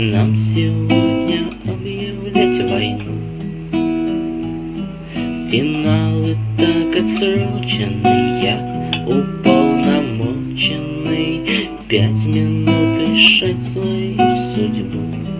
Нам сегодня объявлять войну. Финалы так отсрочены, я уполномоченный 5 минут решать свою судьбу.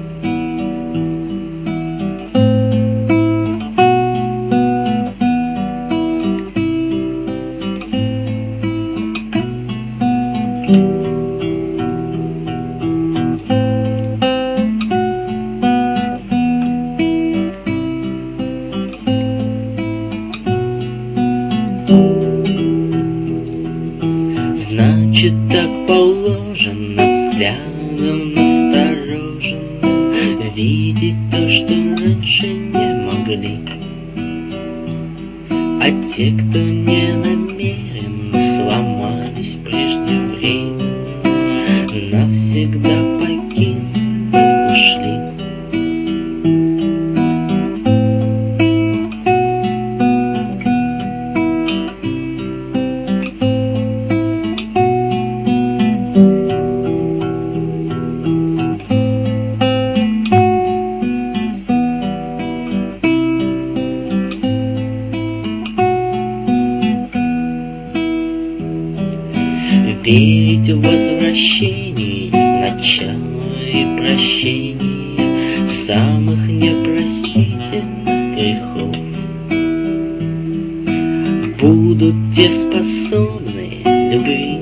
Значит, так положено взглядом настороженным видеть то, что раньше не могли. А те, кто не намеренно сломались преждевременно, навсегда покинули, ушли. Верить в возвращение, начало и прощение самых непростительных грехов. Будут те способны любви